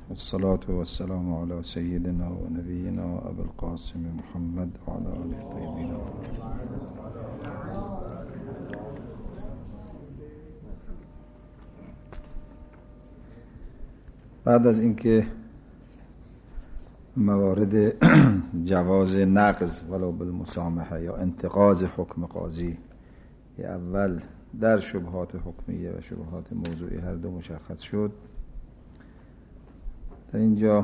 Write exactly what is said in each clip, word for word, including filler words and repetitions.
والصلاة والسلام على سيدنا ونبينا أبي القاسم محمد وعلى آله الطيبين الطاهرين. بعد از اینکه موارد جواز نقض ولو بالمسامحه یا انتقاض حکم قاضی اول در شبهات حکمیه و شبهات موضوعی هر دو مشخص شد، در اینجا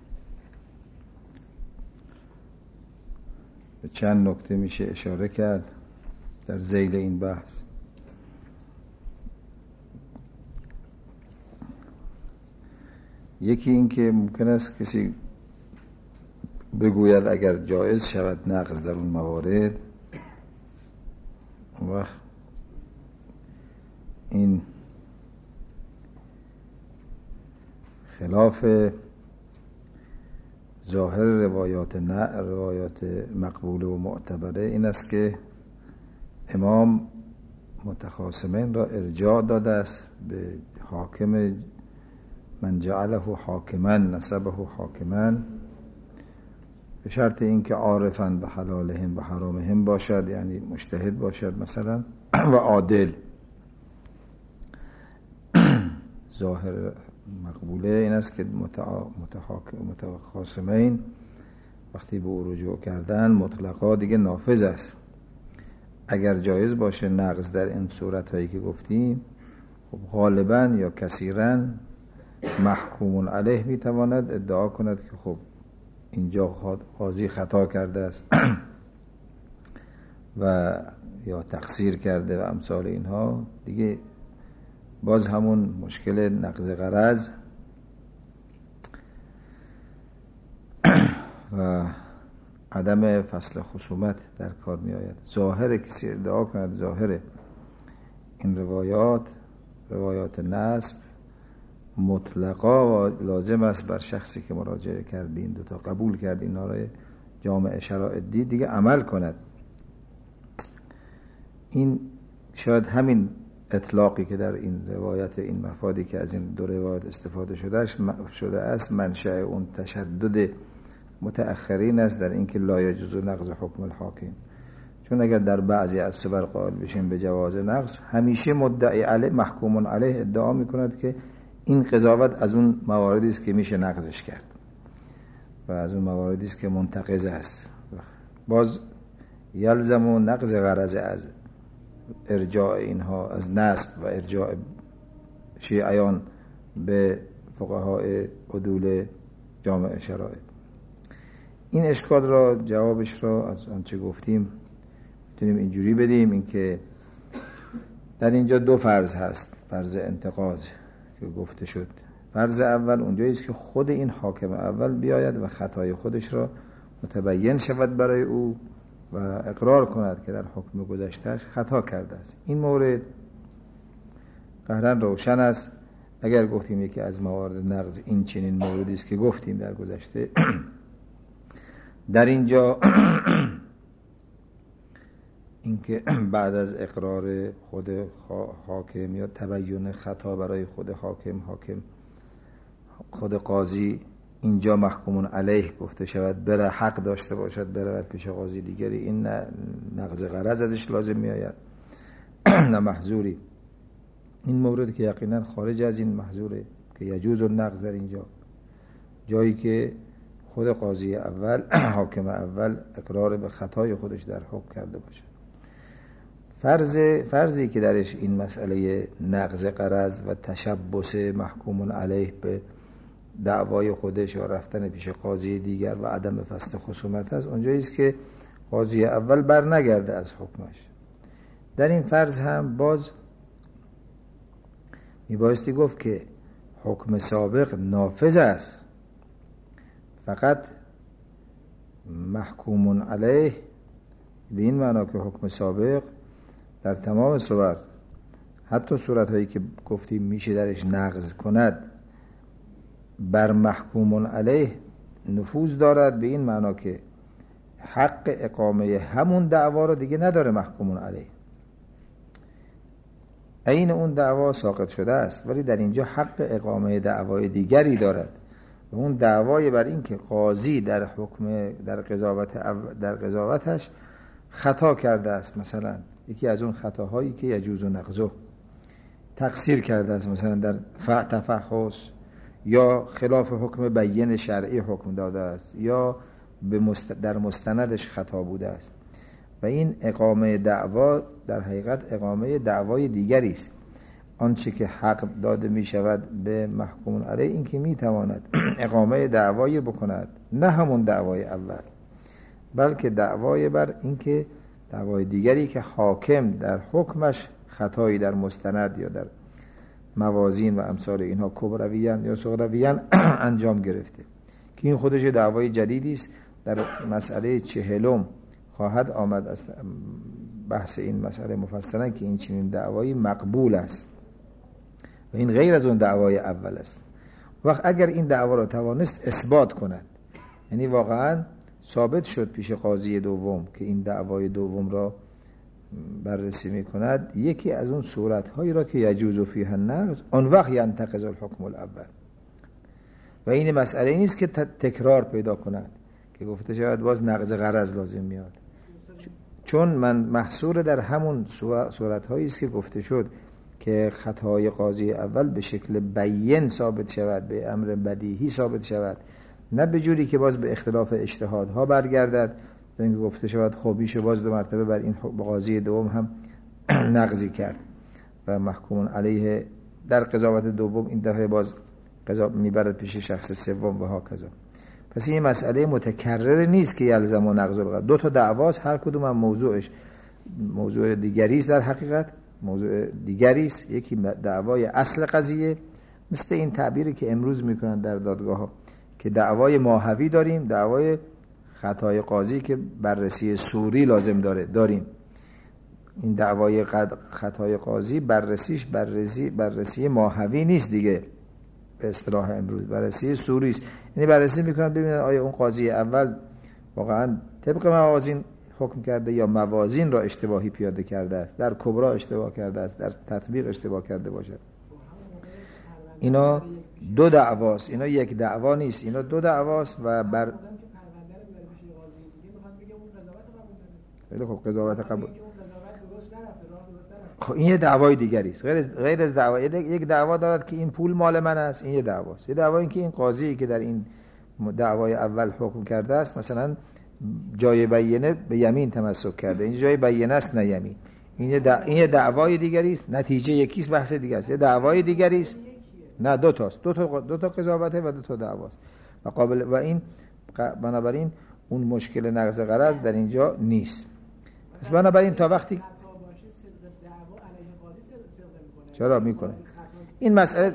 به چند نکته میشه اشاره کرد در ذیل این بحث. یکی این که ممکن است کسی بگوید اگر جایز شود نقض در اون موارد، اون وقت این خلاف ظاهر روایات نه روایات مقبوله و معتبره این است که امام متخاصمین را ارجاع داده است به حاکم من جعله حاکما نسبه حاکما، به شرط اینکه عارفاً به حلالهم و حرامهم باشد، یعنی مجتهد باشد مثلا و عادل. ظاهر مقبوله این است که متخاصمین وقتی به او رجوع کردن مطلقا دیگه نافذ است. اگر جایز باشه نقض در این صورت هایی که گفتیم، خب غالبا یا کثیرا محکوم علیه میتواند ادعا کند که خب اینجا قاضی خطا کرده است و یا تقصیر کرده و امثال اینها، دیگه باز همون مشکل نقض غرض و عدم فصل خصومت در کار می آید. ظاهر کسی ادعا کند ظاهر این روایات روایات نسب مطلقا و لازم است بر شخصی که مراجعه کرد به این دوتا قبول کرد اینا را جامع شرایط دید دیگه عمل کند. این شاید همین اطلاقی که در این روایت این مفادی که از این دو روایت استفاده شده شده است منشأ اون تشدد متأخرین است در اینکه لا یجوز نقض حکم الحاکم. چون اگر در بعضی از صور قائل بشیم به جواز نقض، همیشه مدعی علیه محکوم علیه ادعا میکند که این قضاوت از اون مواردی است که میشه نقضش کرد و از اون مواردی است که منتقض است. باز یلزم و نقض غرض از ارجاع اینها از نسب و ارجاع شیعیان به فقهای عدول جامع شرایط. این اشکال را جوابش را از آنچه گفتیم میتونیم اینجوری بدیم، اینکه در اینجا دو فرض هست. فرض انتقاض که گفته شد، فرض اول اونجایی است که خود این حاکم اول بیاید و خطای خودش را متبین شود برای او و اقرار کند که در حکم گذشتهش خطا کرده است. این مورد قهرن روشن است. اگر گفتیم یکی از موارد نقض این چنین موردی است که گفتیم در گذشته، در اینجا اینکه بعد از اقرار خود حاکم یا تبیین خطا برای خود حاکم حاکم خود قاضی اینجا محکومون علیه گفته شود، بره حق داشته باشد برود پیش قاضی دیگری، این نه نقض غرض ازش لازم می آید نه محظوری. این مورد که یقینا خارج از این محظوره که یجوز النقض در اینجا، جایی که خود قاضی اول حاکم اول اقرار به خطای خودش در حکم کرده باشه. فرض فرضی که درش این مسئله نقض غرض و تشبث محکوم علیه به دعوای خودش یا رفتن پیش قاضی دیگر و عدم فصل خصومت است، اونجایی است که قاضی اول بر نگرده از حکمش. در این فرض هم باز میبایستی گفت که حکم سابق نافذ است، فقط محکوم علیه به این معنا که حکم سابق در تمام صورت، حتی صورت هایی که گفتیم میشه درش نقض کند، بر محکوم علیه نفوذ دارد به این معنا که حق اقامه همون دعوا رو دیگه نداره محکوم علیه. عین اون دعوا ساقط شده است، ولی در اینجا حق اقامه دعوای دیگری دارد و اون دعوای بر این که قاضی در حکم در قضاوت در قضاوتش خطا کرده است، مثلا یکی از اون خطاهایی که یجوز و نقضه، تقصیر کرده است مثلا در تفحص، یا خلاف حکم بیان شرعی حکم داده است، یا به مست در مستندش خطا بوده است و این اقامه دعوا در حقیقت اقامه دعوای دیگری است. آنچه که حق داده می شود به محکوم علیه این که می تواند اقامه دعوایی بکند، نه همون دعوای اول، بلکه دعوای بر این که دعوای دیگری که حاکم در حکمش خطایی در مستند یا در موازین و امثال اینها کبرویان یا صغرویان انجام گرفته، که این خودش دعوای جدیدی است. در مسئله چهلم خواهد آمد از بحث این مسئله مفصلا که این چنین دعوایی مقبول است و این غیر از اون دعوای اول است. وقت اگر این دعوا را توانست اثبات کند، یعنی واقعا ثابت شد پیش قاضی دوم که این دعوای دوم را بررسی می کند، یکی از اون صورتهایی را که یجوز فیها النقض، آن وقت ینتقض الحکم الاول. و این مسئله نیست که تکرار پیدا کند که گفته شود باز نقض غرض لازم میاد، چون من محصور در همون صورتهایی است که گفته شد که خطای قاضی اول به شکل بیان ثابت شود، به امر بدیهی ثابت شود، نه به جوری که باز به اختلاف اجتهادها برگردد، اینکه گفته شود خب میشه باز دو مرتبه بر این قاضی دوم هم نقضی کرد و محکوم علیه در قضاوت دوم این دفعه باز قضا میبرد پیش شخص سوم و ها کذا. پس این مسئله متکرر نیست که یلزم و نقض القضا. دو تا دعواست، هر کدوم هم موضوعش موضوع دیگری است، در حقیقت موضوع دیگری است. یکی دعوای اصل قضیه، مثل این تعبیری که امروز میکنن در دادگاه ها که دعوای ماهوی داریم، دعوای خطای قاضی که بررسی صوری لازم داره داریم. این دعوای خطای قاضی بررسیش بررسی بررسی ماهوی نیست دیگه، به اصطلاح امروز بررسی صوری است. یعنی بررسی میکنن ببینن آیا اون قاضی اول واقعا طبق موازین حکم کرده یا موازین را اشتباهی پیاده کرده است، در کبرا اشتباه کرده است، در تطبیق اشتباه کرده باشد. اینا دو دعواست، اینا یک دعوا نیست، اینا دو دعواست و بر خیلی خب قضاوت قبول. خب این یه دعوای دیگری است، غیر از غیر از دعوا. یک دعوا دارد که این پول مال من است، این یه دعواست. یه دعوا این که این قاضی که در این دعوای اول حکم کرده است مثلا جای بیینه به یمین تمسک کرده، این جای بیینه است نه یمین، این یه دع... این یه دعوای دیگری است، نتیجه یکی است، بحث دیگری است. یه دعوای دیگری است، نه دو تاست، دو تا دو تا قضاوته و دو تا دعواست و قابل و این بنابراین اون مشکل نقض غرض در اینجا نیست. پس بنابراین تا وقتی چرا میکنه این مسئله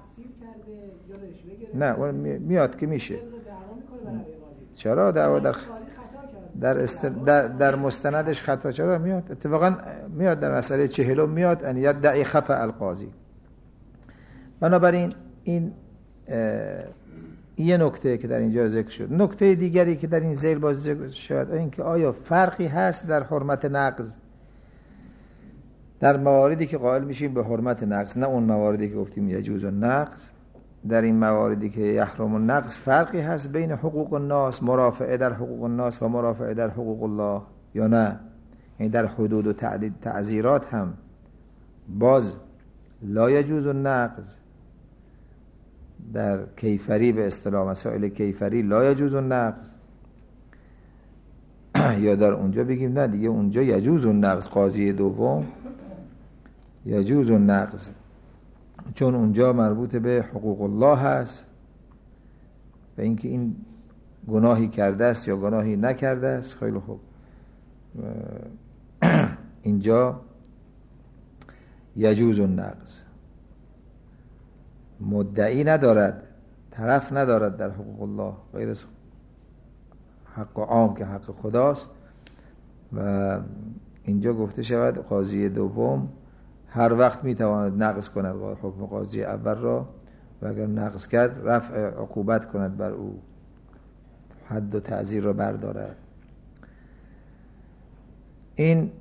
نه میاد که میشه چرا دعوا در در, است... در در مستندش خطا چرا میاد؟ اتفاقا میاد در مسئله چهلم میاد ان یدعی خطا القاضی. بنابراین این یه نکته که در اینجا ذکر شد. نکته دیگری که در این ذیل باز ذکر شد این که آیا فرقی هست در حرمت نقض در مواردی که قائل میشیم به حرمت نقض، نه اون مواردی که گفتیم یجوز النقض، در این مواردی که یحرم النقض فرقی هست بین حقوق الناس، مرافعه در حقوق الناس و مرافعه در حقوق الله یا نه؟ یعنی در حدود و تعزیرات هم باز لا یجوز النقض، در کیفری به اصطلاح مسائل کیفری لا یجوز النقض، یا در اونجا بگیم نه دیگه اونجا یجوز النقض، قاضی دوم یجوز النقض، چون اونجا مربوط به حقوق الله هست و اینکه این گناهی کرده است یا گناهی نکرده است. خیلی خوب، اینجا یجوز النقض، مدعی ندارد، طرف ندارد در حقوق الله غیر از حق عام که حق خداست. و اینجا گفته شود قاضی دوم هر وقت میتواند نقض کند حکم قاضی اول را و اگر نقض کرد رفع عقوبت کند بر او، حد و تعزیر را بردارد. این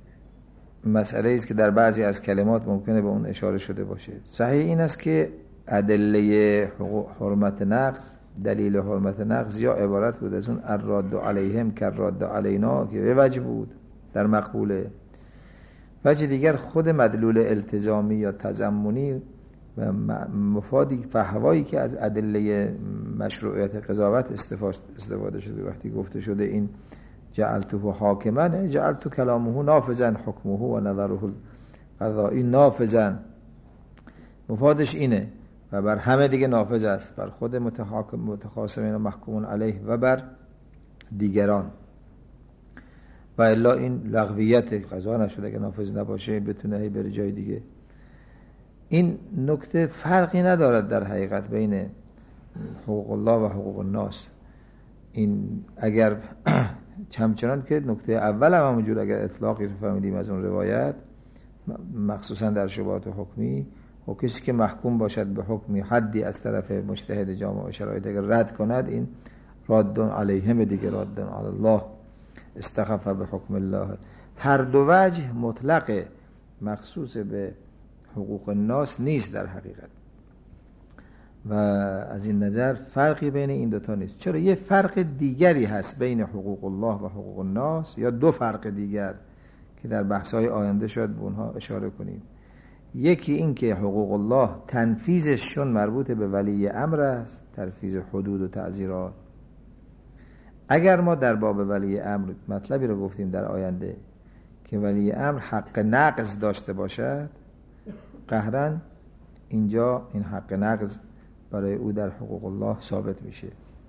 مسئله است که در بعضی از کلمات ممکنه به اون اشاره شده باشه. صحیح این است که ادله حرمت نقض، دلیل حرمت نقض یا عبارت بود از اون الراد علیهم کالراد علینا که به وجه بود در مقبوله. وجه دیگر خود مدلول التزامی یا تضمنی و مفادی فهوایی که از ادله مشروعیت قضاوت استفاده شده. وقتی گفته شده این جعلته حاکما، جعلت کلامه نافذا حکمه و نظره القضایی نافذا، مفادش اینه و بر همه دیگه نافذ است، بر خود متحاکم متخاصمین و محکومون علیه و بر دیگران. و الا این لغویت قضا نشده که نافذ نباشه بتونه هی بره جای دیگه. این نکته فرقی ندارد در حقیقت بین حقوق الله و حقوق الناس. این اگر همچنان که نکته اول هم همونجور اگر اطلاقی رو فهمیدیم از اون روایت، مخصوصا در شبهات حکمی، و کسی که محکوم باشد به حکمی حدی از طرف مجتهد جامع و شرایط اگر رد کند، این رادون علیهم دیگه، رادون علی الله، استخف به حکم الله. هر دو وجه مطلق مخصوص به حقوق الناس نیست در حقیقت و از این نظر فرقی بین این دوتا نیست. چرا یه فرق دیگری هست بین حقوق الله و حقوق الناس، یا دو فرق دیگر که در بحث‌های آینده شاید به اونها اشاره کنیم. یکی این که حقوق الله تنفیذشون مربوط به ولی امر است، تنفیذ حدود و تعزیرات. اگر ما در باب ولی امر مطلبی رو گفتیم در آینده که ولی امر حق نقض داشته باشد، قهراً اینجا این حق نقض برای او در حقوق الله ثابت میشه،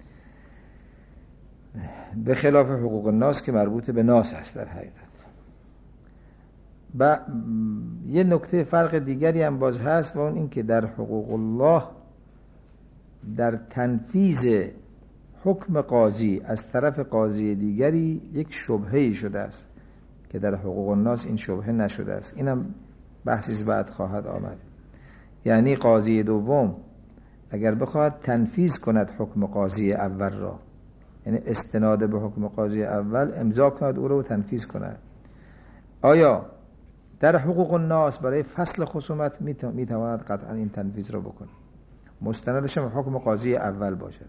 به خلاف حقوق الناس که مربوط به ناس است در حقیقت. و یه نکته فرق دیگری هم باز هست و اون این که در حقوق الله در تنفیذ حکم قاضی از طرف قاضی دیگری یک شبهه‌ای شده است که در حقوق الناس این شبهه نشده است. اینم بحثی بعد خواهد آمد. یعنی قاضی دوم اگر بخواهد تنفیذ کند حکم قاضی اول را، یعنی استناد به حکم قاضی اول امضا کند او را تنفیذ کند، آیا در حقوق الناس برای فصل خصومت میتواند قطعا این تنفیذ را بکنه، مستندش هم حکم قاضی اول باشد،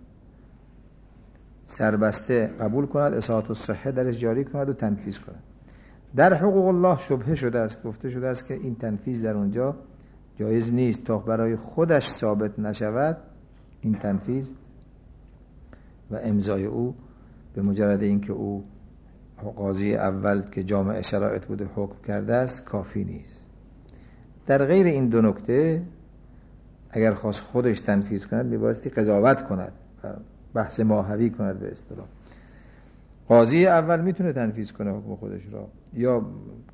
سربسته قبول کند، اصاحت الصحه درش جاری کند و تنفیذ کند. در حقوق الله شبهه شده است، گفته شده است که این تنفیذ در اونجا جایز نیست تا برای خودش ثابت نشود این تنفیذ و امضای او به مجرد اینکه او قاضی اول که جامع شرایط بوده حکم کرده است کافی نیست. در غیر این دو نکته اگر خواست خودش تنفیذ کند میبایستی قضاوت کند، بحث ماهوی کند به اصطلاح. قاضی اول میتونه تنفیذ کنه حکم خودش را یا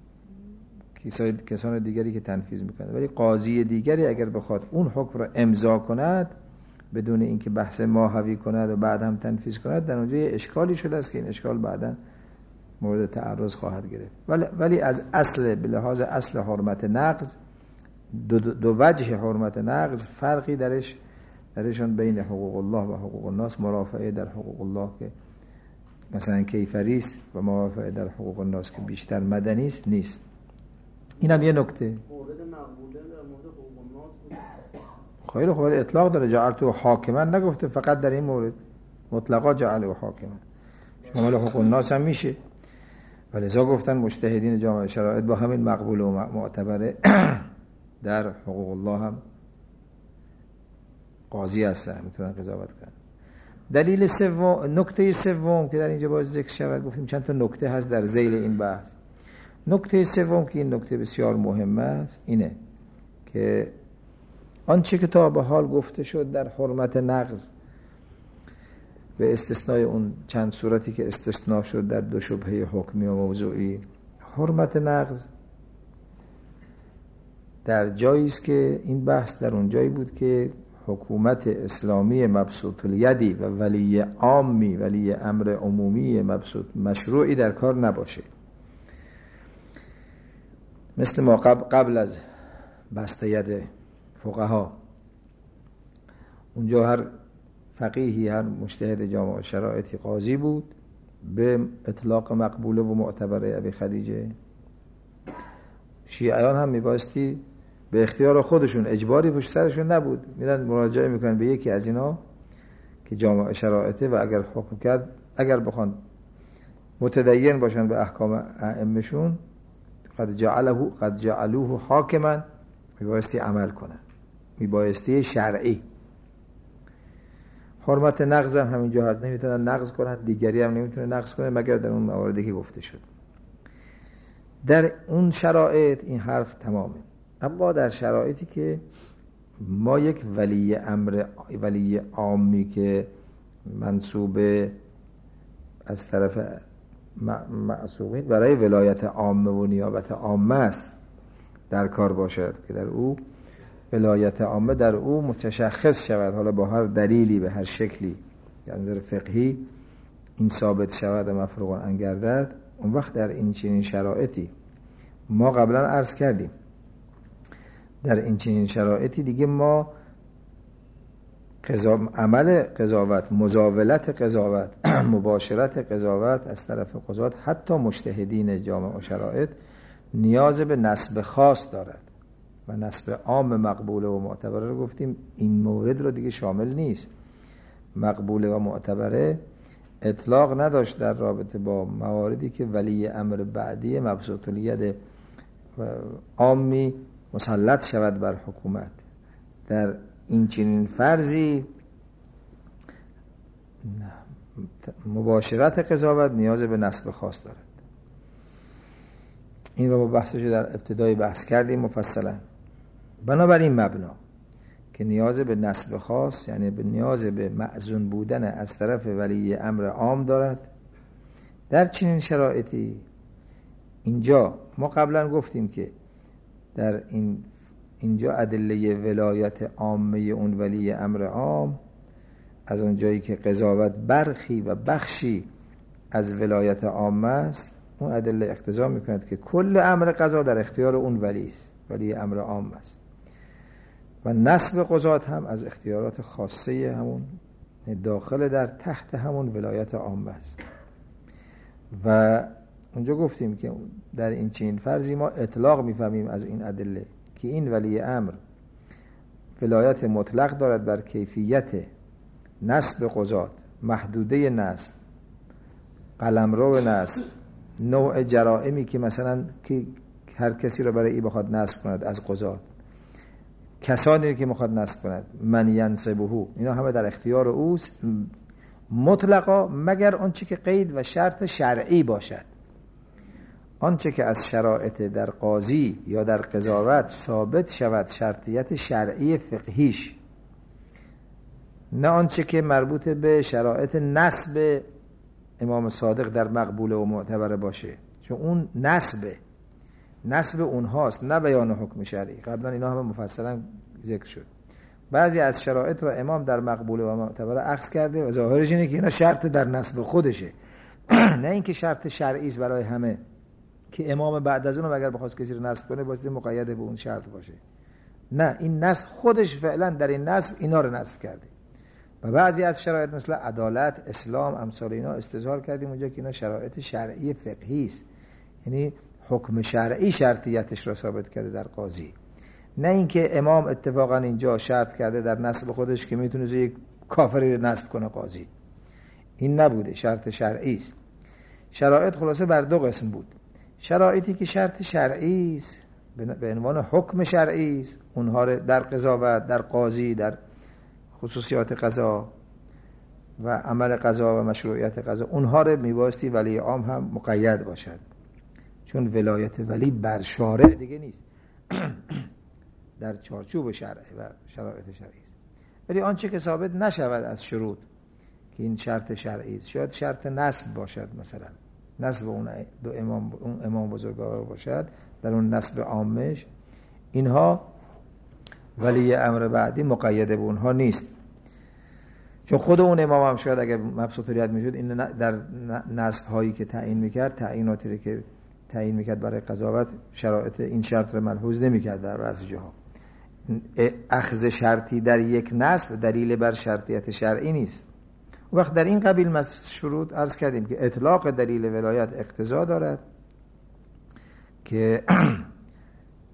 کسان دیگری که تنفیذ میکنه، ولی قاضی دیگری اگر بخواد اون حکم را امضا کند بدون اینکه بحث ماهوی کند و بعد هم تنفیذ کند، در اونجا یه اشکالی شده است که این اشکال بعداً مورد تعرض خواهد گرفت. ولی, ولی از اصل به لحاظ اصل حرمت نقض، دو, دو وجه حرمت نقض فرقی درش درشان بین حقوق الله و حقوق الناس، مرافعه در حقوق الله که مثلا کیفری است و مرافعه در حقوق الناس که بیشتر مدنی است نیست. این هم یه نکته. مورد مقبوله در مورد حقوق الناس بود. خیلی خوب، اطلاق داره، جعلته حاکما نگفته فقط در این مورد، مطلقا جعله حاکما شامل حقوق الناس هم میشه. ولذا گفتن مجتهدین جامع شرایط با همین مقبول و معتبره در حقوق الله هم قاضی هستن، میتونن قضاوت کنن. دلیل سوم، نکته سوم که در اینجا باز ذکر شود، گفتیم چند تا نکته هست در ذیل این بحث. نکته سوم که این نکته بسیار مهم است اینه که آنچه که تا به حال گفته شد در حرمت نقض به استثنای اون چند صورتی که استثناء شد در دو شبهه حکمی و موضوعی، حرمت نقض در جایی است که این بحث در اون جایی بود که حکومت اسلامی مبسوط الیدی و ولی عامی، ولی امر عمومی مبسوط مشروعی در کار نباشه، مثل ما قبل, قبل از بسط ید فقها. اونجا هر فقیهی، هر مجتهد جامع شرایطی قاضی بود به اطلاق مقبوله و معتبره ابی خدیجه. شیعیان هم میبایستی به اختیار خودشون، اجباری پشت سرشون نبود، میرن مراجعه میکنن به یکی از اینا که جامع شرائطه و اگر حکم کرد، اگر بخوان متدین باشن به احکام ائمه‌شون، قد جعله قد جعلوه حاکما، میبایستی عمل کنن، میبایستی شرعی. حرمت نقض هم همینجا هست، نمیتونن نقض کنن، دیگری هم نمیتونه نقض کنه مگر در اون مواردی که گفته شد. در اون شرایط این حرف تمامه. اما در شرایطی که ما یک ولی امر ولی عامی که منصوب از طرف معصومین برای ولایت عامه و نیابت عامه است در کار باشد که در او ولایت عامه در او متشخص شود، حالا با هر دلیلی به هر شکلی که از نظر فقهی این ثابت شود و مفروغ عن گردد، اون وقت در این چنین شرایطی ما قبلا عرض کردیم در این چنین شرایطی دیگه ما قضا... عمل قضاوت، مزاولت قضاوت، مباشرت قضاوت از طرف قضات، حتی مجتهدین جامع و شرایط، نیاز به نسب خاص دارد و نسب عام مقبوله و معتبره رو گفتیم این مورد رو دیگه شامل نیست. مقبوله و معتبره اطلاق نداشت در رابطه با مواردی که ولی امر بعدی مبسوط الید عامی مسلط شود بر حکومت. در این چنین فرضی مباشرت قضاوت نیاز به نسب خاص دارد. این رو با بحثش در ابتدای بحث کردیم مفصلا. بنابراین مبنا که نیاز به نسب خاص، یعنی به نیاز به مأذون بودن از طرف ولی امر عام دارد. در چنین شرایطی اینجا ما قبلا گفتیم که در این اینجا ادله ولایت عامه اون ولی امر عام از اون جایی که قضاوت برخی و بخشی از ولایت عامه است، اون ادله اقتضا میکند که کل امر قضا در اختیار اون ولی است، ولی امر عام است. و نسب قضات هم از اختیارات خاصه همون داخل در تحت همون ولایت عامه است. و اونجا گفتیم که در این چنین فرضی ما اطلاق میفهمیم از این ادله که این ولی امر ولایت مطلق دارد بر کیفیت نسب قضات، محدوده نسب، قلمرو نسب، نوع جرائمی که مثلا که هر کسی رو برای ای بخواد نسب کند از قضات، کسانی که میخواد نسب کند، من ینسبه، اینا همه در اختیار اوست مطلقا، مگر آنچه که قید و شرط شرعی باشد. آنچه که از شرایط در قاضی یا در قضاوت ثابت شود شرطیت شرعی فقهیش، نه آنچه که مربوط به شرایط نسب امام صادق در مقبوله و معتبره باشه، چون اون نسبه نسب اونهاست، نه بیان حکم شرعی. قبلا اینا همه مفصلا ذکر شد. بعضی از شرایط را امام در مقبوله و معتبره عکس کرده و ظاهرش اینه که اینا شرط در نسب خودشه، نه اینکه شرط شرعی است برای همه که امام بعد از اون اگر بخواست کسی رو نسب کنه باید مقید به اون شرط باشه. نه، این نسب خودش فعلا در این نسب اینا رو نسب کرده. و بعضی از شرایط مثل عدالت، اسلام، امثال اینا استظهار کردیم اونجا که اینا شرایط شرعی فقهی است، یعنی حکم شرعی شرطیتش را ثابت کرده در قاضی، نه اینکه امام اتفاقا اینجا شرط کرده در نسب خودش که میتونه یک کافری رو نسب کنه قاضی. این نبوده، شرط شرعی است. شرایط خلاصه بر دو قسم بود. شرایطی که شرط شرعی است به عنوان حکم شرعی است، اونها رو در قضاوت، در قاضی، در خصوصیات قضا و عمل قضا و مشروعیت قضا، اونها رو میبایستی ولی عام هم مقید باشد، چون ولایت ولی بر شارع دیگه نیست، در چارچوب شرعی و شرایط شرعی است. ولی آنچه که ثابت نشود از شروط که این شرط شرعی است، شاید شرط نسب باشد، مثلا نسب اون دو امام اون امام بزرگوار باشد در اون نسب عامش، اینها ولی امر بعدی مقید به اونها نیست، چون خود اون امام هم شاید اگر مبسوط ریت میشد این در نسب هایی که تعیین میکرد، تعییناتی که تعیین میکرد برای قضاوت، شرایط این شرط رو ملحوظ نمیکرد در بعضی جاها. اخذ شرطی در یک نسب دلیل بر شرطیت شرعی نیست. وقت در این قبیل از شروط عرض کردیم که اطلاق دلیل ولایت اقتضا دارد که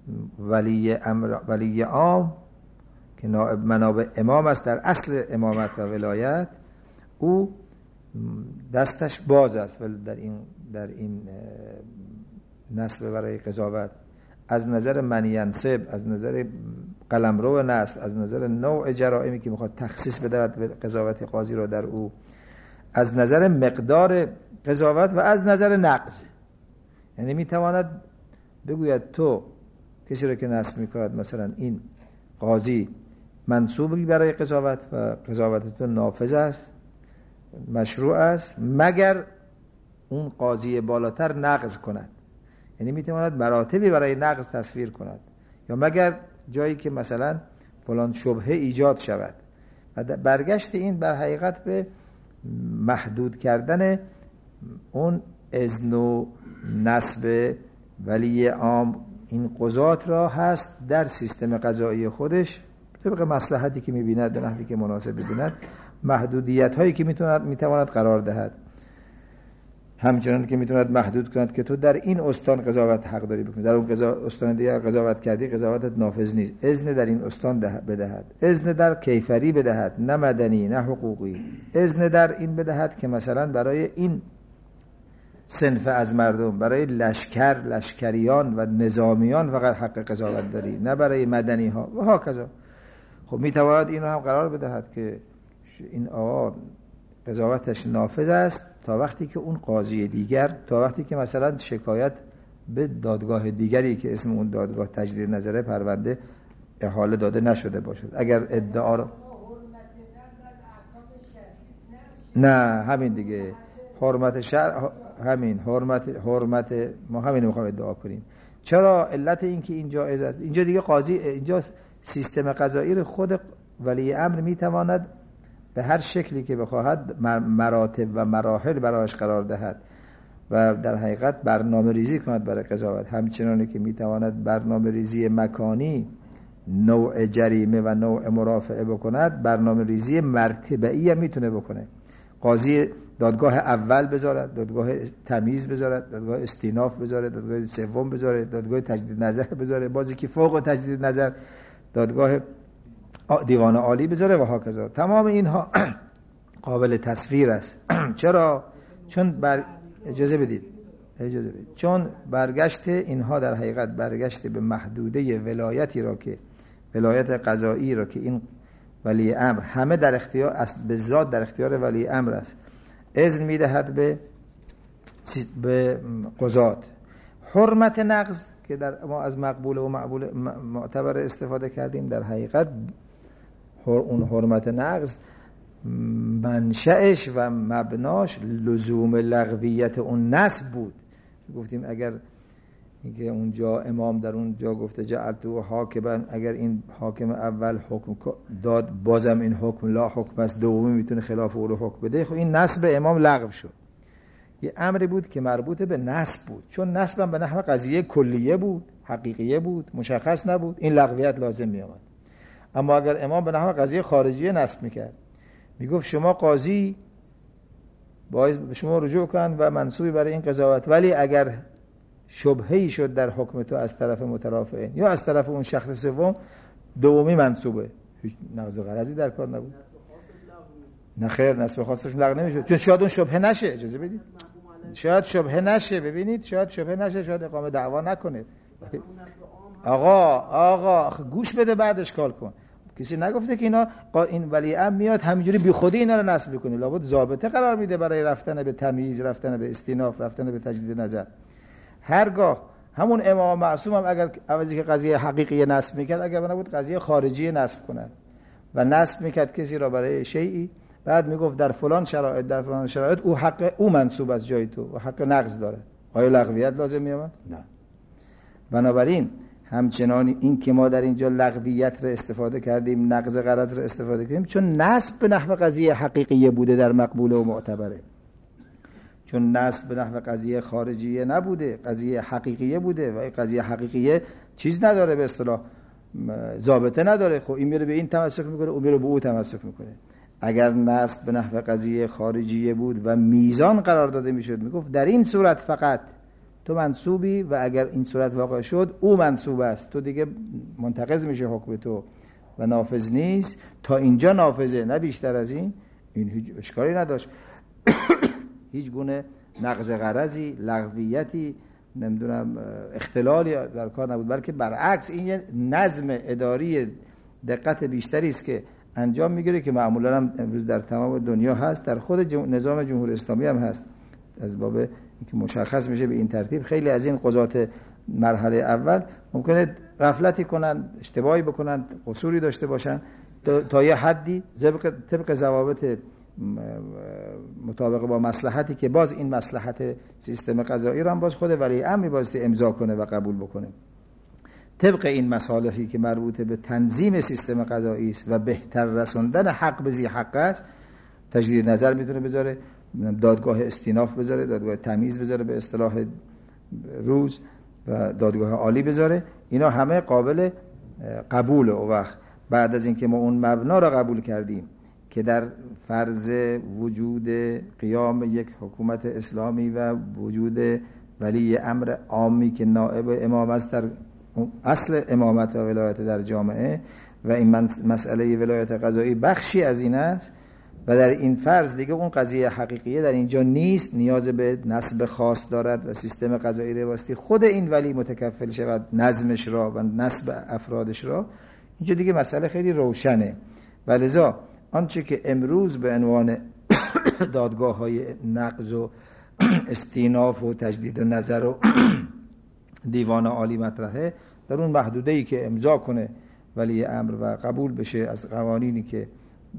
ولی امر ولی عام که نائب منابع امام است در اصل امامت و ولایت، او دستش باز است ولی در این در این نسب برای قضاوت از نظر من ینصب، از نظر قلمرو نسب، از نظر نوع جرائمی که میخواد تخصیص بده قضاوت قاضی رو در او، از نظر مقدار قضاوت و از نظر نقض. یعنی میتواند بگوید تو کسی رو که نسب میکند مثلا این قاضی منصوبی برای قضاوت و قضاوت تو نافذ است، مشروع است، مگر اون قاضی بالاتر نقض کند. یعنی میتواند مراتبی برای نقض تصویر کند، یا مگر جایی که مثلا فلان شبهه ایجاد شود. و برگشت این بر حقیقت به محدود کردن اون اذن و نسب ولی عام این قضات را هست در سیستم قضایی خودش طبق مصلحتی که میبیند به نحوی که مناسب ببیند، محدودیت هایی که میتواند میتواند قرار دهد. همچنان که میتواند محدود کند که تو در این استان قضاوت حق داری بکنی، در اون استان دیگر قضاوت کردی قضاوتت نافذ نیست، اذن در این استان بدهد، اذن در کیفری بدهد، نه مدنی نه حقوقی، اذن در این بدهد که مثلا برای این صنف از مردم، برای لشکر لشکریان و نظامیان فقط حق قضاوت داری، نه برای مدنی ها و ها کذا. خب میتواند این رو هم قرار بدهد که این آقا قضاوتش نافذ است تا وقتی که اون قاضی دیگر، تا وقتی که مثلا شکایت به دادگاه دیگری که اسم اون دادگاه تجدید نظره پرونده احاله داده نشده باشد. اگر ادعا رو نه همین دیگه حرمت شرع، همین حرمت حرمت ما همین میخوام ادعا کنیم. چرا؟ علت این که این جایز است. اینجا دیگه قاضی، اینجا سیستم قضایی رو خود ولی امر میتواند به هر شکلی که بخواهد مراتب و مراحل برایش قرار دهد و در حقیقت برنامه ریزی کند برای قضاوت. همچنانه که میتواند برنامه ریزی مکانی نوع جریمه و نوع مرافعه بکند، برنامه ریزی مرتبه‌ای هم میتونه بکنه. قاضی دادگاه اول بذارد، دادگاه تمیز بذارد، دادگاه استیناف بذارد، دادگاه سوم بذارد، دادگاه تجدید نظر بذاره، بازی که فوق تجدید نظر دادگاه دیوان عالی بذاره و هاکذا. تمام اینها قابل تصویر است. چرا؟ چون بر اجازه بدید اجازه بدید چون برگشت اینها در حقیقت برگشت به محدوده ولایتی را که ولایت قضایی را که این ولی امر همه در اختیار است، به ذات در اختیار ولی امر است، اذن میدهد به به قضات. حرمت نقض که در ما از مقبول و معبول معتبر استفاده کردیم، در حقیقت اون حرمت نقض منشأش و مبناش لزوم لغویت اون نسب بود. گفتیم اگر اینکه اونجا امام در اونجا گفته جعلتو حاکما، اگر این حاکم اول حکم داد بازم این حکم لا حکم است، دومی میتونه خلاف او رو حکم بده، خب این نسب امام لغو شد. یه امری بود که مربوط به نسب بود، چون نسب هم به نحو قضیه کلیه بود، حقیقیه بود، مشخص نبود، این لغویت لازم می آمد. اما اگر امام به نحو قضیه خارجیه نسب میکرد، میگفت شما قاضی باید به شما رجوع کن و منصوبی برای این قضاوت، ولی اگر شبهه‌ای شد در حکم تو از طرف مترافعین یا از طرف اون شخص سوم، دومی منصوبه، هیچ نقض و غرضی در کار نبود. نه خیر، نسب خاصش لغو نمیشه، چون شاید اون شبهه نشه. اجازه بدید، شاید شبهه نشه. ببینید شاید شبهه نشه، شاید اقامه دعوا نکنه. آقا آقا گوش بده بعد اشکال کن. کسی نگفته که اینا این ولی امر میاد همینجوری بی خودی اینا رو نسب میکنه، لابد ضابطه قرار میده برای رفتن به تمییز، رفتن به استیناف، رفتن به تجدید نظر. هرگاه همون امام معصوم هم اگر عوضی که قضیه حقیقی نسب میکرد، اگر نبود قضیه خارجی نسب کنه و نسب میکرد کسی را برای شیئی، بعد میگفت در فلان شرایط در فلان شرایط او حق او منسوب از جای تو و حق نقض داره، آیا لغویت لازم میامد؟ نه. بنابراین همچنان این که ما در اینجا لغویت را استفاده کردیم، نقض غرض را استفاده کردیم، چون نسب به نحو قضیه حقیقیه بوده در مقبوله و معتبره. چون نسب به نحو قضیه خارجیه نبوده، قضیه حقیقیه بوده و این قضیه حقیقیه چیز نداره، به اصطلاح ضابطه نداره. خب این میره به این تمسک میکنه، اون میره به اون تمسک میکنه. اگر نسب به نحو قضیه خارجیه بود و میزان قرار داده میشد، میگفت در این صورت فقط تو منصوبی و اگر این صورت واقع شد او منصوب است، تو دیگه منتقض میشه حکم تو و نافذ نیست. تا اینجا نافذه، نه بیشتر از این. این هیچ اشکالی نداشت. هیچ گونه نقض غرضی، لغویتی، نمیدونم اختلالی در کار نبود، بلکه برعکس این یه نظم اداری دقت بیشتری است که انجام میگیره که معمولا هم امروز در تمام دنیا هست، در خود جم... نظام جمهوری اسلامی هم هست. از باب اینکه مشخص میشه به این ترتیب خیلی از این قضات مرحله اول ممکنه غفلتی کنن، اشتباهی بکنن، قصوری داشته باشن، تا یه حدی طبق ضوابط مطابق با مصلحتی که باز این مصلحت سیستم قضایی رو هم باز خود ولی امر بایستی امضا کنه و قبول بکنه. طبق این مصالحی که مربوط به تنظیم سیستم قضایی است و بهتر رسوندن حق به ذی حق است، تجدید نظر میتونه بذاره، دادگاه استیناف بذاره، دادگاه تمیز بذاره به اصطلاح روز، و دادگاه عالی بذاره. اینا همه قابل قبوله. و وقت بعد از اینکه ما اون مبنا را قبول کردیم که در فرض وجود قیام یک حکومت اسلامی و وجود ولی امر عامی که نائب امام است در اصل امامت و ولایت در جامعه، و این مسئله ولایت قضایی بخشی از این است، و در این فرض دیگه اون قضیه حقیقیه در اینجا نیست، نیاز به نسب خاص دارد و سیستم قضایی رواستی خود این ولی متکفل شود نظمش را و نسب افرادش را. اینجا دیگه مسئله خیلی روشنه. ولذا آنچه که امروز به عنوان دادگاه های نقض و استیناف و تجدید نظر و دیوان عالی مطرحه، در اون محدوده‌ای که امضا کنه ولی امر و قبول بشه از قوانینی که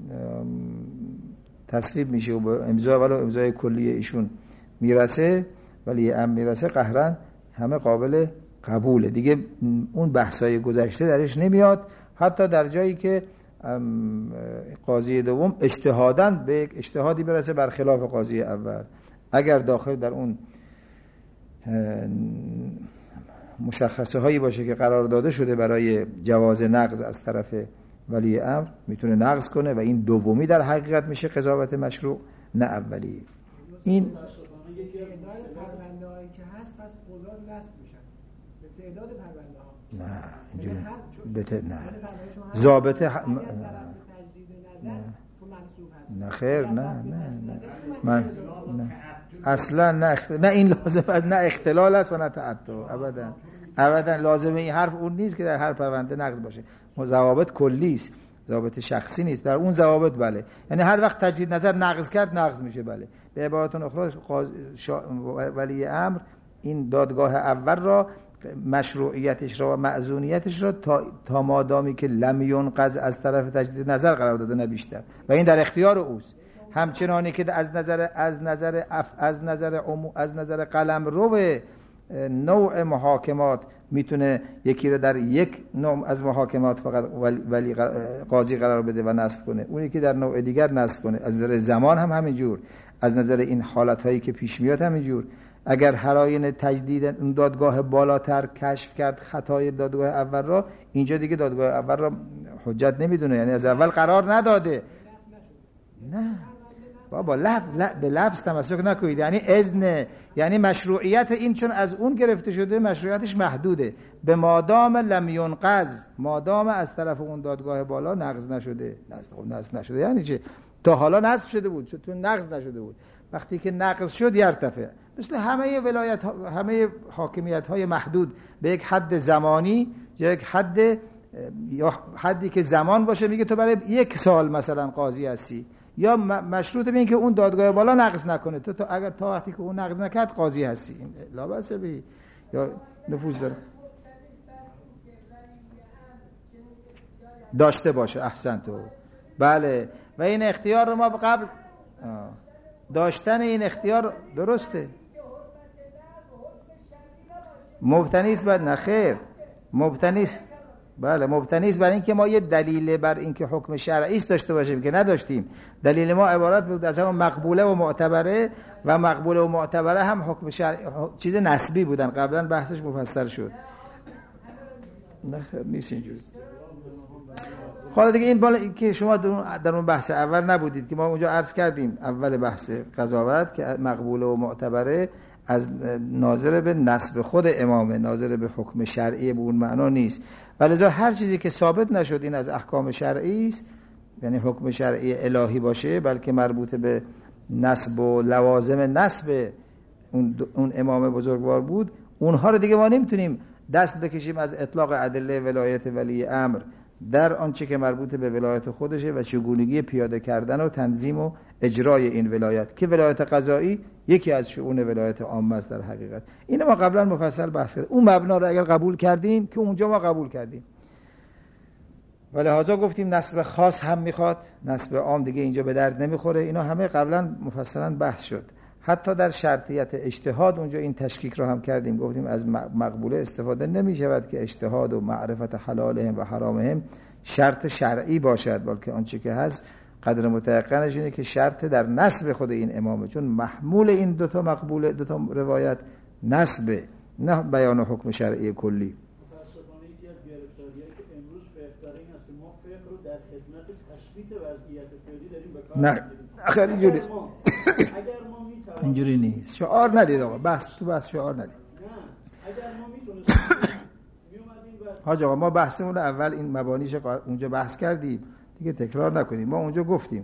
تصویب میشه و به امضا ولو امضای کلی ایشون میرسه، ولی امر میرسه، قهرن همه قابل قبوله. دیگه اون بحثای گذشته درش نمیاد. حتی در جایی که قاضی دوم اجتهاداً به یک اجتهادی برسه برخلاف قاضی اول، اگر داخل در اون مشخصه هایی باشه که قرار داده شده برای جواز نقض از طرف ولی امر، میتونه نقض کنه و این دومی در حقیقت میشه قضاوت مشروع، نه اولی. این تعداد پرونده هایی که هست پس قضات نصب میشن به تعداد پرونده ها. نه اینجوری بته نه ضابطه ح... م... نه خیر، نه نه نه من نه اصلا نه اخت... نه این لازم است، نه اختلال است و نه تعدد، ابدا ابدا لازمه این حرف اون نیست که در هر پرونده نقض باشه. ضوابط کلی است، ضوابط شخصی نیست. در اون ضوابط بله، یعنی هر وقت تجدید نظر نقض کرد نقض میشه. بله، به عبارت اخرى قاضی شا... ولی امر این دادگاه اول را مشروعیتش را و مأذونیتش را تا تا مادامی که لم ينقض از طرف تجدید نظر قرار داده، نه بیشتر، و این در اختیار اوست. همچنانی که از نظر از نظر اف از نظر عمو از نظر قلمرو نوع محاکمات میتونه یکی رو در یک نوع از محاکمات فقط ولی قاضی قرار بده و نصب کنه، اونی که در نوع دیگر نصب کنه. از نظر زمان هم همینجور، از نظر این حالت هایی که پیش میاد همینجور. اگر حراین تجدید اون دادگاه بالاتر کشف کرد خطای دادگاه اول را، اینجا دیگه دادگاه اول را حجت نمیدونه، یعنی از اول قرار نداده. نه بابا لف ل... به لفظ تمسک نکنید، یعنی اذن، یعنی مشروعیت این چون از اون گرفته شده مشروعیتش محدوده به مادام لم ينقض، مادام از طرف اون دادگاه بالا نقض نشده. نقض نشده یعنی چه؟ تا حالا نصب شده بود، چون نقض نشده بود. وقتی که نقض شد یرتفع، مثل همه ولایت ها، همه حاکمیت های محدود به یک حد زمانی یا یک حد یا حدی که زمان باشه، میگه تو برای یک سال مثلا قاضی هستی، یا مشروط به این که اون دادگاه بالا نقض نکنه، تو, تو اگر تا وقتی که اون نقض نکرد قاضی هستی. لا بأس به، یا نفوذ داره داشته باشه. احسن تو بله، و این اختیار رو ما قبل داشتن این اختیار درسته. مبتنی است بر نخیر، مبتنی است بله، مبتنی است بر این که ما یه دلیل بر این که حکم شرعی است داشته باشیم که نداشتیم. دلیل ما عبارت بود از هم مقبوله و معتبره، و مقبوله و معتبره هم حکم شرعی چیز نسبی بودن. قبلا بحثش مفصل شد. نخیر نیست اینجوری. حالا دیگه این بالا که شما در اون بحث اول نبودید که ما اونجا عرض کردیم اول بحث قضاوت که مقبوله و معتبره از ناظر به نسب خود امامه، ناظر به حکم شرعی به اون معنا نیست. ولذا هر چیزی که ثابت نشد این از احکام شرعی است، یعنی حکم شرعی الهی باشه، بلکه مربوط به نسب و لوازم نسب اون, اون امام بزرگوار بود، اونها رو دیگه ما نمیتونیم دست بکشیم از اطلاق ادله ولایت ولی امر در آنچه که مربوط به ولایت خودشه و چگونگی پیاده کردن و تنظیم و اجرای این ولایت، که ولایت قضایی یکی از شؤون ولایت عامه است در حقیقت. اینو ما قبلا مفصل بحث کردیم. اون مبنا رو اگر قبول کردیم که اونجا ما قبول کردیم، و لحاظا گفتیم نسب خاص هم میخواد، نسب عام دیگه اینجا به درد نمیخوره. اینا همه قبلا مفصلا بحث شد. حتی در شرطیت اجتهاد اونجا این تشکیک رو هم کردیم، گفتیم از مقبوله استفاده نمی شود که اجتهاد و معرفت حلالهم و حرامهم شرط شرعی باشد، بلکه آنچه که هست قدر متيقنش اینه که شرط در نسب خود این امامه، چون محمول این دوتا مقبوله، دوتا روایت نسب، نه بیان حکم شرعی کلی. متاسفانه یکی از گرفتاری‌هایی که امروز فقه داره این است که ما فقه رو در خدمت تثبیت وضعیت فعلی داریم به کار نه آخر اینجوری اگر ما میتونیم اینجوری نیست. شعار ندید آقا، بحث تو بحث شعار ندید. نه اگر ما میتونیم میومدیم و حاج آقا ما بحثمون اول این مبانیش اونجا بحث کردیم دیگه، تکرار نکنیم. ما اونجا گفتیم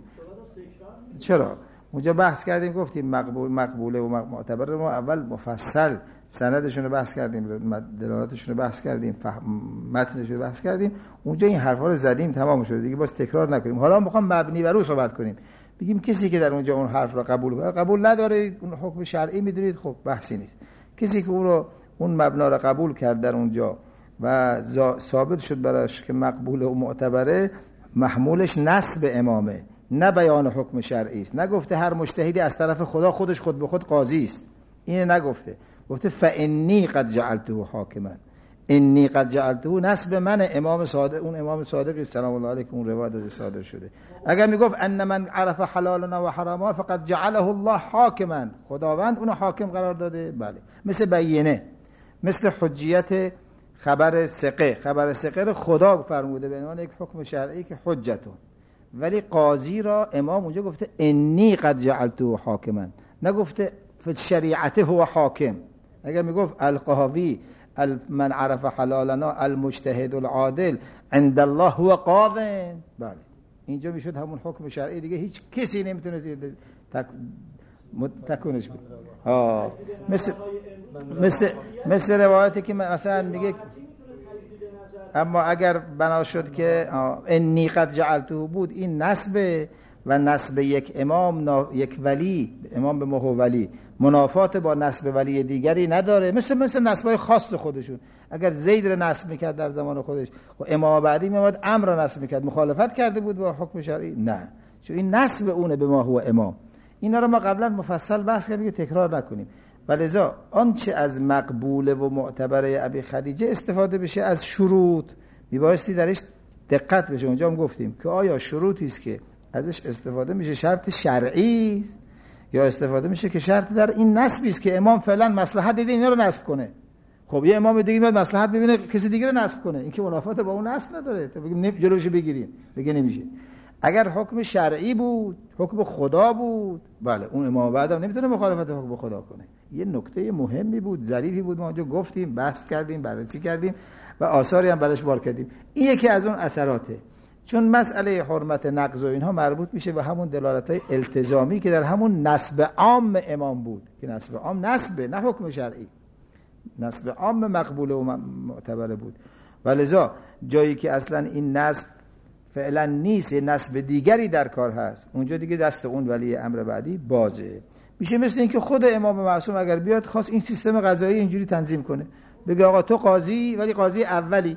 چرا اونجا بحث کردیم، گفتیم مقبول مقبوله و معتبر ما اول مفصل سندشون رو بحث کردیم، دلالاتشون رو بحث کردیم، فهم متنش رو بحث کردیم. اونجا این حرفا رو زدیم، تمام شده دیگه، باز تکرار نکنیم. حالا میخوام مبنی بر او صحبت کنیم، بگیم کسی که در اونجا اون حرف رو قبول کنه، قبول نداره، اون حکم شرعی میدونید، خب بحثی نیست. کسی که اون رو اون مبنا رو قبول کرد در اونجا و ثابت شد براش که مقبول و معتبره، محمولش نسب امامه، نه بیان حکم شرعی است. نگفته هر مجتهدی از طرف خدا خودش خود به خود قاضی است، این نگفته. گفته فانی قد جعلته حاکما، انی قد جعلته نسب من امام صادق، اون امام صادق سلام الله علیه که اون روایت از صادر شده. اگر میگفت ان من عرف حلالنا و حراما فقد جعله الله حاکما، خداوند اون حاکم قرار داده، بله. مثل بینه، مثل حجیت خبر ثقه، خبر ثقه رو خدا فرموده به عنوان یک حکم شرعی که حجتون، ولی قاضی را امام اونجا گفته انی قد جعلته حاکما، نگفته فی شریعته هو حاکم. اگر میگفت القاضی من عرف حلالنا المجتهد العادل عند الله هو قاض، بله اینجا میشد همون حکم شرعی دیگه، هیچ کسی نمیتونه زیر تک... تکونش بود. ها مثل مثل مثل روایتی که مثلا میگه اما اگر بنا شد که انی قد جعلته بود، این نسب و نسب یک امام، یک ولی، امام به مهو ولی منافات با نسب ولی دیگری نداره، مثل مثل نسبای خاص خودشون. اگر زید رو نسب میکرد در زمان خودش و امام بعدی میاد امر رو نسب میکرد، مخالفت کرده بود با حکم شرعی؟ نه، چون این نسب اونه به ما هو امام. اینا رو ما قبلا مفصل بحث کردیم که تکرار نکنیم. ولذا آنچه از مقبول و معتبر ابی خدیجه استفاده بشه از شروط، میبایستی درش دقت بشه. اونجا هم گفتیم که آیا شروطی است که ازش استفاده میشه شرط شرعی است یا استفاده میشه که شرط در این نسبی است که امام فعلا مصلحت دیده اینا رو نسب کنه. خب یه امام دیگه میاد مصلحت ببینه کسی دیگه رو نسب کنه، این که منافات با اون نسب نداره، تو بگیم جلوشو بگیریم، بگه نمیشه. اگر حکم شرعی بود، حکم خدا بود، بله اون امام بعدم نمیتونه مخالفت حکم خدا کنه. یه نکته مهمی بود، ظریفی بود، ما اونجا گفتیم، بحث کردیم، بررسی کردیم و آثاری هم برش بار کردیم. این یکی از اون اثراته. چون مسئله حرمت نقض و اینها مربوط میشه به همون دلالت‌های التزامی که در همون نسب عام امام بود، که نسب عام نسبه، نه حکم شرعی، نسب عام مقبول و معتبر بود. ولذا جایی که اصلا این نسب فعلا نیست، نسب دیگری در کار هست، اونجا دیگه دست اون ولی امر بعدی بازه. میشه مثل این که خود امام معصوم اگر بیاد خواست این سیستم قضایی اینجوری تنظیم کنه، بگه آقا تو قاضی، ولی قاضی اولی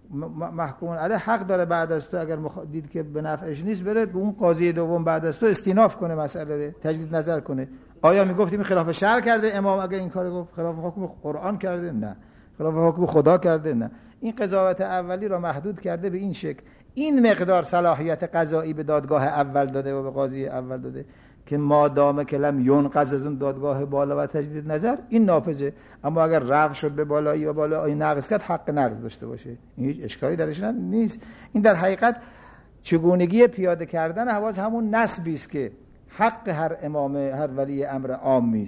محکوم علیه حق داره بعد از تو اگر دید که به نفعش نیست بره به اون قاضی دوم بعد از تو استیناف کنه، مسئله تجدید نظر کنه. آیا میگفتیم خلاف شرع کرده امام اگر این کارو گفت؟ خلاف حکم قرآن کرده؟ نه. خلاف حکم خدا کرده؟ نه. این قضاوت اولی را محدود کرده به این شکل. این مقدار صلاحیت قضایی به دادگاه اول داده و به قاضی اول داده که مادام که لم ینقض از اون دادگاه بالا و تجدید نظر این نافذه. اما اگر رفع شد به بالایی و بالایی نقض کرد، حق نقض داشته باشه، این هیچ اشکالی درش نیست. این در حقیقت چگونگی پیاده کردن حواس همون نسبی است که حق هر امام، هر ولی امر عامی است.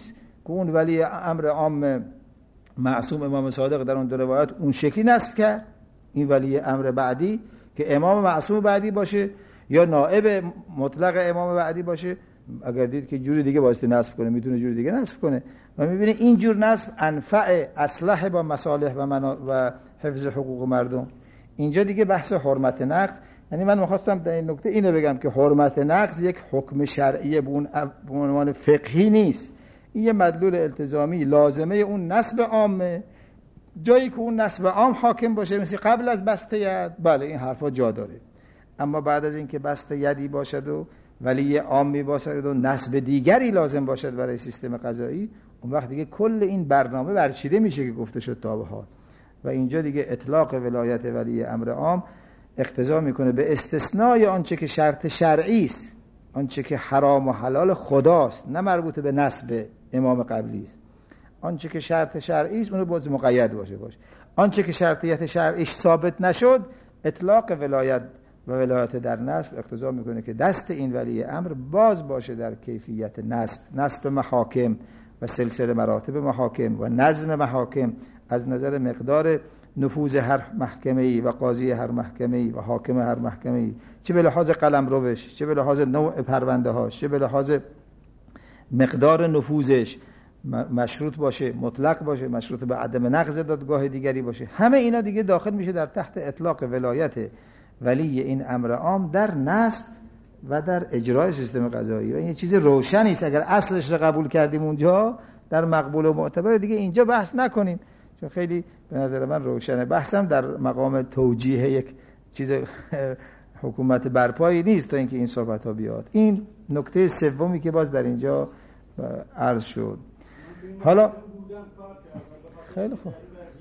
که اون ولی امر عام معصوم امام صادق در اون دو روایت اون شکلی نصب کرد، این ولی امر بعدی که امام معصوم بعدی باشه یا نائب مطلق امام بعدی باشه، اگر دید که جوری دیگه واسطه نصب کنه میتونه جوری دیگه نصب کنه و میبینه این جور نصب انفع اصلح با مصالح و, منا... و حفظ حقوق مردم. اینجا دیگه بحث حرمت نقض، یعنی من میخواستم در این نکته اینو بگم که حرمت نقض یک حکم شرعی به عنوان فقهی نیست، این یه مدلول التزامی لازمه اون نصب عامه. جایی که اون نصب عام حاکم باشه مثل قبل از بسته ید، بله این حرفا جا داره، اما بعد از اینکه بسته یدی باشد و ولی عامی باشد و نصب دیگری لازم باشد برای سیستم قضایی، اون وقت دیگه کل این برنامه برچیده میشه که گفته شد تا به حال. و اینجا دیگه اطلاق ولایت ولی امر عام اقتضا میکنه به استثنای آنچه که شرط شرعی است، آنچه که حرام و حلال خداست، نه مربوط به نسب امام قبلی است. آنچه که شرط شرعی است اونو باز مقید باشه باشه. آنچه که شرطیت شرعیش ثابت نشد، اطلاق ولایت و ولایت در نسب اقتضا میکنه که دست این ولی امر باز باشه در کیفیت نسب، نسب محاکم و سلسله مراتب محاکم و نظم محاکم از نظر مقدار نفوذ هر محکمه‌ای و قاضی هر محکمه‌ای و حاکم هر محکمه‌ای، چه به لحاظ قلمروش، چه به لحاظ نوع پرونده هاش، چه به لحاظ مقدار نفوذش مشروط باشه، مطلق باشه، مشروط به عدم نقض دادگاه دیگری باشه. همه اینا دیگه داخل میشه در تحت اطلاق ولایت ولی این امر عام در نصب و در اجرای سیستم قضایی. و این چیز روشنی است، اگر اصلش رو قبول کردیم اونجا در مقبول و معتبر دیگه اینجا بحث نکنیم، چون خیلی به نظر من روشنه. بحثم در مقام توجیه یک چیز حکومت برپایی نیست تا اینکه این صحبت ها بیاد. این نکته سومی که باز در اینجا عرض شد. حالا خیلی خوب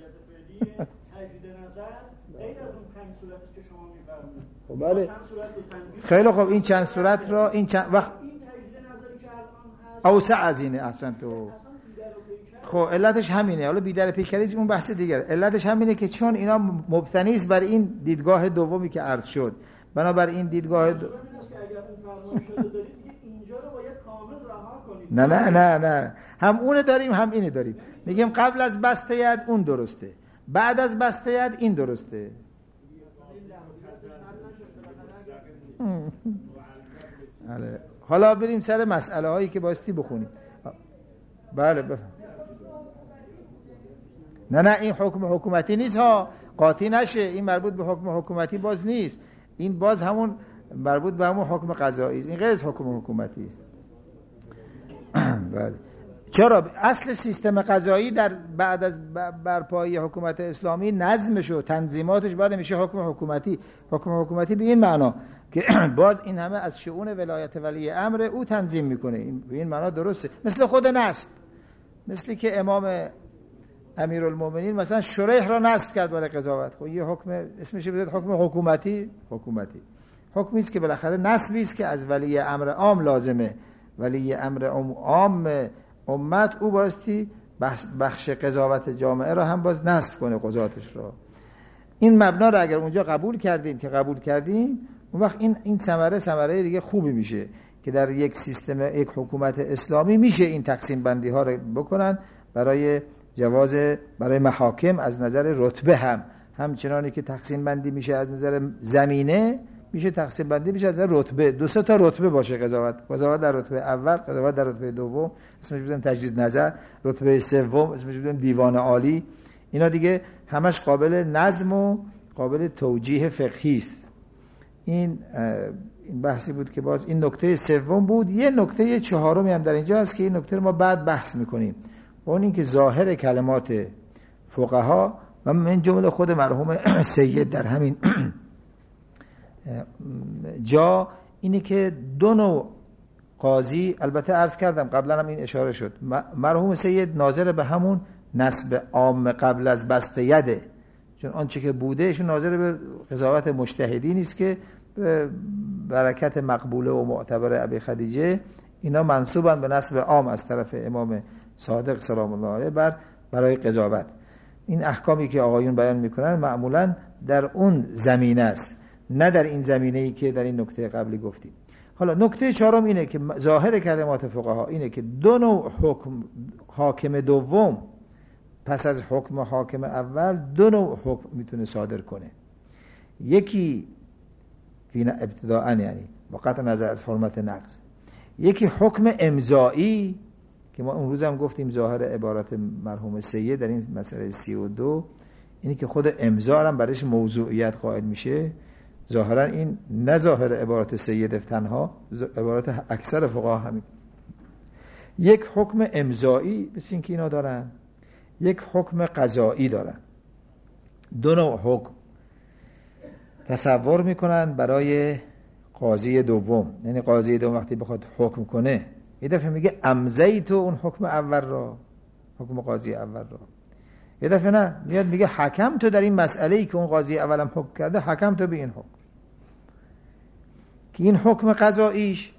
خب بله خیلی خوب، این چند صورت را این چند وقت اوسع از اینه. احسن تو خب علتش همینه. حالا بیدر پیکریز اون بحث دیگره. علتش همینه که چون اینا مبتنی است بر این دیدگاه دومی که عرض شد، بنابر این دیدگاه دو... نه نه نه نه هم اون داریم هم اینه داریم. میگیم قبل از بسته ید اون درسته، بعد از بسته ید این درسته. حالا بریم سر مسئله هایی که بایستی بخونیم. بله بفهم. نه نه این حکم حکومتی نیست ها، قاطی نشه، این مربوط به حکم حکومتی باز نیست، این باز همون مربوط به همون حکم قضایی است، این غیر از حکم حکومتی است. بله. چرا؟ اصل سیستم قضایی در بعد از برپایی حکومت اسلامی نظمش و تنظیماتش بعد میشه حکم حکومتی. حکم حکومتی به این معنا که باز این همه از شؤون ولایت ولی امر او تنظیم میکنه، این به این معنا درسته. مثل خود نصب، مثلی که امام امیرالمومنین مثلا شریح را نصب کرد برای قضاوت، خب یه حکم اسمش بذارید حکم حکومتی، حکومتی حکمی است که بالاخره نصبی است که از ولی امر عام لازمه. ولی امر عام امت او باستی بخش قضاوت جامعه را هم باز نصب کنه، قضاتش را. این مبنا را اگر اونجا قبول کردیم که قبول کردیم، اون وقت این این ثمره ثمره دیگه خوبی میشه که در یک سیستم یک حکومت اسلامی میشه این تقسیم بندی ها رو بکنن برای جواز برای محاکم از نظر رتبه هم همچنانی که تقسیم بندی میشه از نظر زمینه، میشه تقسیم بندی میشه از نظر رتبه. دو سه تا رتبه باشه قضاوت، قضاوت در رتبه اول، قضاوت در رتبه دوم اسمش بزنیم تجدید نظر، رتبه سوم اسمش بزنیم دیوان عالی. اینا دیگه همش قابل نظم و قابل توجیه فقهی است. این این بحثی بود که باز این نکته سوم بود. یه نکته چهارمی هم در اینجا هست که این نکته رو ما بعد بحث میکنیم، اون این که ظاهر کلمات فقها و من جمله خود مرحوم سید در همین جا اینه که دو نوع قاضی، البته عرض کردم قبلا هم این اشاره شد، مرحوم سید ناظر به همون نسب عام قبل از بسته یده، چون آنچه که بوده ایشون ناظر به قضاوت مجتهدی نیست که به برکت مقبوله و معتبر ابی خدیجه اینا منسوبن به نسب عام از طرف امام صادق سلام الله علیه بر برای قضاوت. این احکامی که آقایون بیان میکنن معمولا در اون زمینه است، نه در این زمینه‌ای که در این نکته قبلی گفتیم. حالا نکته چهارم اینه که ظاهر کلمات فقها اینه که دو نوع حکم حاکم دوم پس از حکم حاکم اول دو نوع حکم میتونه صادر کنه. یکی فینا ابتداءً یعنی با قطع نظر از حرمت نقض، یکی حکم امضایی که ما اون روز هم گفتیم ظاهر عبارت مرحوم سید در این مسئله سی و دو اینی که خود امضا هم برایش موضوعیت قائل میشه. ظاهرا این نه ظاهر عبارت سید تنها، عبارت اکثر فقها همین. یک حکم امضایی مثل این که اینا دارن، یک حکم قضایی دارن. دو نوع حکم تصور میکنن برای قاضی دوم، یعنی قاضی دوم وقتی بخواد حکم کنه یه دفعه میگه امضیت اون حکم اول را، حکم قاضی اول را. یه دفعه نه، میاد میگه حکم تو در این مسئله‌ای که اون قاضی اولم حکم کرده، حکم تو به این حکم. که این حکم قضاییش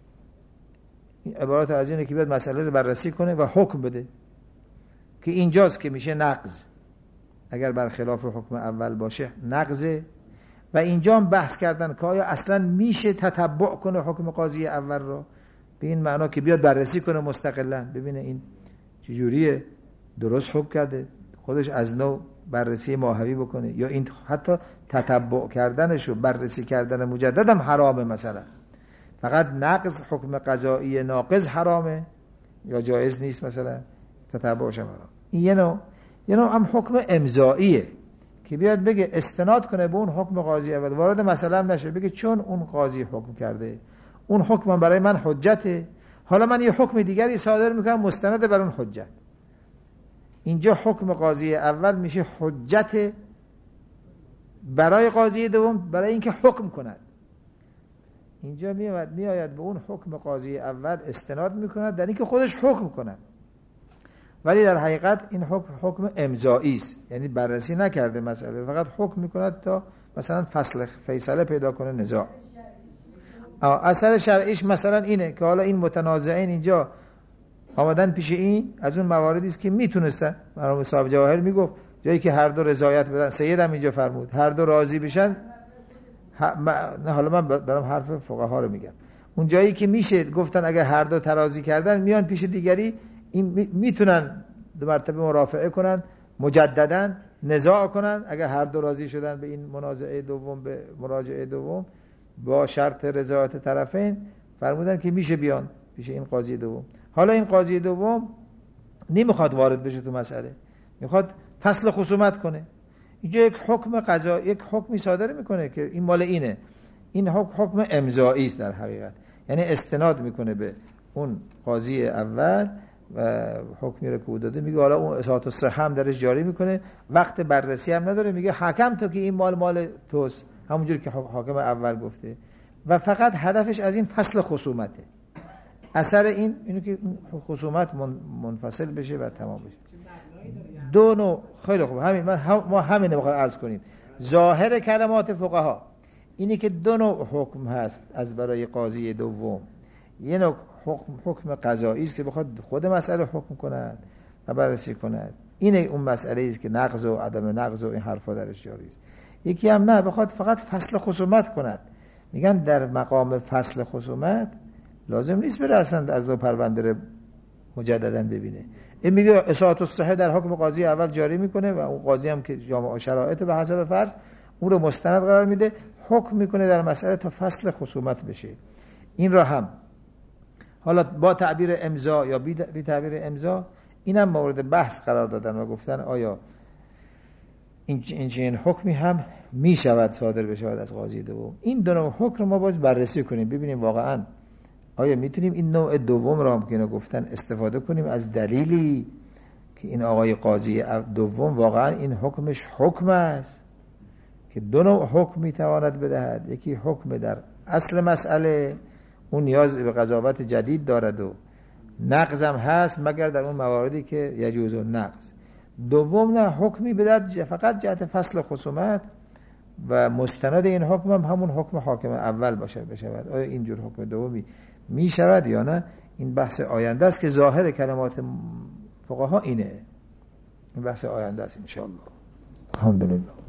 این عبارت از اینه که بیاد مسئله رو بررسی کنه و حکم بده که اینجاست که میشه نقض، اگر برخلاف حکم اول باشه نقضه. و اینجا هم بحث کردن که آیا اصلا میشه تتبع کنه حکم قاضی اول رو، به این معنا که بیاد بررسی کنه مستقلا، ببینه این چجوریه، درست حکم کرده، خودش از نو بررسی ماهوی بکنه، یا این حتی تتبع کردنش و بررسی کردن مجدد هم حرامه، مثلا فقط نقض حکم قضایی ناقض حرامه یا جایز نیست، مثلا تتبعش هم حرام. این یه نوع. یه نوع هم حکم امضاییه که بیاد بگه استناد کنه به اون حکم قاضی اول، وارد مسئله هم نشه، بگه چون اون قاضی حکم کرده اون حکم برای من حجته، حالا من یه حکم دیگری صادر میکنم مستند بر اون حجت. اینجا حکم قاضی اول میشه حجت برای قاضی دوم برای اینکه حکم کند. اینجا میاد میآید به اون حکم قاضی اول استناد میکند در اینکه خودش حکم کند، ولی در حقیقت این حکم حکم امضایی است، یعنی بررسی نکرده مسئله، فقط حکم میکند تا مثلا فصل فیصله پیدا کنه نزاع. اثر شرعیش مثلا اینه که حالا این متنازعین اینجا آمدن پیش این، از اون مواردی است که میتونستن، مرحوم صاحب جواهر میگفت جایی که هر دو رضایت بدن، سید هم اینجا فرمود هر دو راضی بشن، نه حالا من دارم حرف فقها رو میگم، اون جایی که میشه گفتن اگر هر دو ترازی کردن میان پیش دیگری، این میتونن دو مرتبه مرافعه کنن، مجددا نزاع کنن، اگر هر دو راضی شدن به این منازعه دوم، به مراجعه دوم با شرط رضایت طرفین، فرمودن که میشه بیان پیش این قاضی دوم. حالا این قاضی دوم نمیخواد وارد بشه تو مسئله، میخواد فصل خصومت کنه. اینجا یک حکم قضا یک حکمی صادر میکنه که این مال اینه، این حکم حکم امضایی است در حقیقت، یعنی استناد میکنه به اون قاضی اول و حکمی رو که او داده، میگه حالا اون اصالت الصحه هم درش جاری میکنه، وقت بررسی هم نداره، میگه حکم تو که این مال مال توست، همونجوری که حاکم اول گفته، و فقط هدفش از این فصل خصومته. اثر این اینو که خصومت منفصل بشه و تمام بشه. دو نوع. خیلی خوب، همین من هم ما همین رو عرض کنیم. ظاهر کلمات فقها اینی که دو نوع حکم هست از برای قاضی دوم. یه نوع حکم حکم قضایی است که بخواد خود مسئله حکم کند و بررسی کند، اینه اون مسئله است که نقض و عدم نقض و این حرفا درش جاری است. یکی هم نه، بخواد فقط فصل خصومت کند. میگن در مقام فصل خصومت لازم نیست بره اصلا از دو پرونده رو مجددا ببینه. این میگه اصالت الصحه در حکم قاضی اول جاری میکنه و اون قاضی هم که جامع شرایط به حسب فرض اون رو مستند قرار میده، حکم میکنه در مسئله تا فصل خصومت بشه. این را هم حالا با تعبیر امضا یا بی تعبیر امضا اینم مورد بحث قرار دادن و گفتن آیا این این چنین حکمی هم می شود صادر بشه از قاضی دوم. این دو نوع حکم رو ما باز بررسی کنیم، ببینیم واقعا آیا میتونیم این نوع دوم را هم که اینا گفتن استفاده کنیم از دلیلی که این آقای قاضی دوم واقعا این حکمش حکم است که دو نوع حکم میتواند بدهد. یکی حکم در اصل مسئله، اون نیاز به قضاوت جدید دارد و نقض هم هست مگر در اون مواردی که یجوز النقض. دوم نه، حکمی بدهد فقط جهت فصل خصومت و مستند این حکم هم همون حکم حاکم اول باشه بشود. آیا اینجور حکم دومی می شود یا نه؟ این بحث آینده است که ظاهر کلمات فقها اینه. این بحث آینده است ان شاء الله. الحمدلله.